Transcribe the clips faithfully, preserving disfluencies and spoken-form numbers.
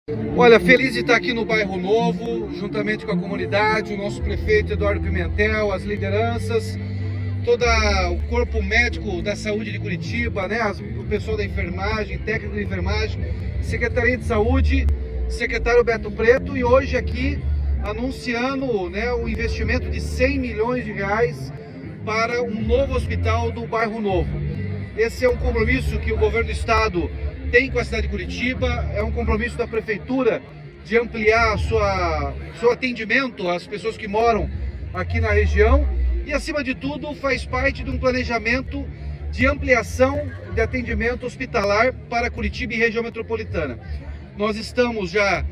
Olha, feliz de estar aqui no Bairro Novo, juntamente com a comunidade, o nosso prefeito Eduardo Pimentel, as lideranças, todo o corpo médico da saúde de Curitiba, né, o pessoal da enfermagem, técnico de enfermagem, Secretaria de Saúde, secretário Beto Preto, e hoje aqui anunciando, né, o investimento de cem milhões de reais para um novo hospital do Bairro Novo. Esse é um compromisso que o governo do estado tem com a cidade de Curitiba, é um compromisso da prefeitura de ampliar a sua, seu atendimento às pessoas que moram aqui na região e, acima de tudo, faz parte de um planejamento de ampliação de atendimento hospitalar para Curitiba e região metropolitana. Nós estamos já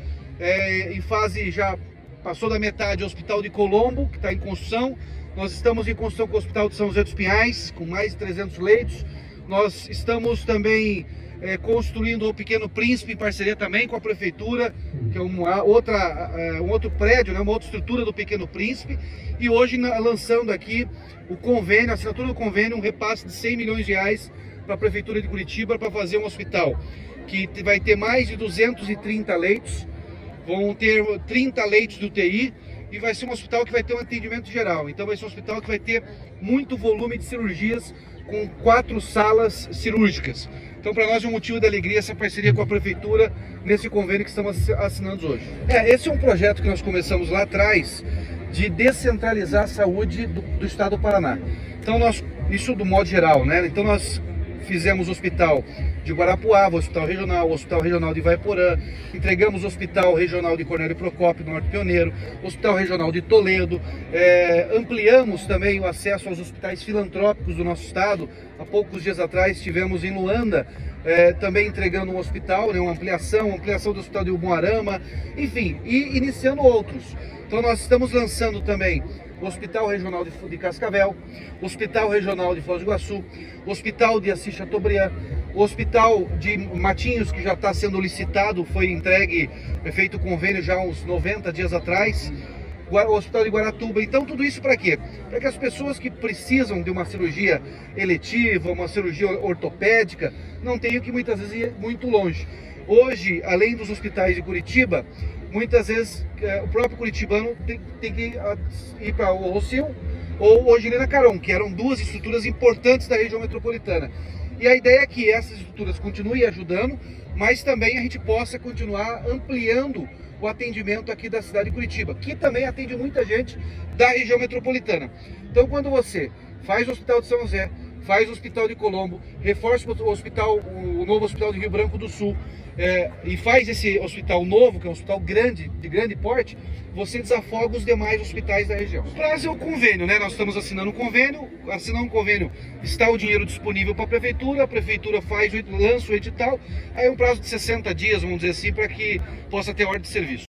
é, em fase, já passou da metade, o Hospital de Colombo, que está em construção. Nós estamos em construção com o Hospital de São José dos Pinhais, com mais de trezentos leitos. Nós estamos também É, construindo o Pequeno Príncipe em parceria também com a prefeitura, que é uma outra, é, um outro prédio, né, uma outra estrutura do Pequeno Príncipe, e hoje na, lançando aqui o convênio, a assinatura do convênio, um repasse de cem milhões de reais para a prefeitura de Curitiba para fazer um hospital que vai ter mais de duzentos e trinta leitos, vão ter trinta leitos de U T I, e vai ser um hospital que vai ter um atendimento geral. Então vai ser um hospital que vai ter muito volume de cirurgias, com quatro salas cirúrgicas. Então, para nós é um motivo de alegria essa parceria com a prefeitura nesse convênio que estamos assinando hoje. É, esse é um projeto que nós começamos lá atrás de descentralizar a saúde do, do estado do Paraná. Então, nós, isso do modo geral, né? Então, nós fizemos o hospital de Guarapuava, o hospital regional, o hospital regional de Ivaiporã, entregamos o hospital regional de Cornélio Procópio, no Norte Pioneiro, o hospital regional de Toledo, é, ampliamos também o acesso aos hospitais filantrópicos do nosso estado. Há poucos dias atrás estivemos em Luanda, é, também entregando um hospital, né, uma ampliação, ampliação do hospital de Umuarama, enfim, e iniciando outros. Então nós estamos lançando também o Hospital Regional de, de Cascavel, o Hospital Regional de Foz do Iguaçu, o Hospital de Assis Chateaubriand, o Hospital de Matinhos, que já está sendo licitado, foi entregue, foi feito convênio já há uns noventa dias atrás, o Hospital de Guaratuba. Então tudo isso para quê? Para que as pessoas que precisam de uma cirurgia eletiva, uma cirurgia ortopédica, não tenham que muitas vezes ir muito longe. Hoje, além dos hospitais de Curitiba, muitas vezes é, o próprio curitibano tem, tem que ir para o Rossio ou o Angelina Caron, que eram duas estruturas importantes da região metropolitana. E a ideia é que essas estruturas continuem ajudando, mas também a gente possa continuar ampliando o atendimento aqui da cidade de Curitiba, que também atende muita gente da região metropolitana. Então, quando você faz o Hospital de São José, faz o Hospital de Colombo, reforça o hospital, o novo Hospital de Rio Branco do Sul, é, e faz esse hospital novo, que é um hospital grande, de grande porte, você desafoga os demais hospitais da região. O prazo é o convênio, né? Nós estamos assinando um convênio, assinando um convênio, está o dinheiro disponível para a prefeitura, a prefeitura faz, lança o edital, aí é um prazo de sessenta dias, vamos dizer assim, para que possa ter ordem de serviço.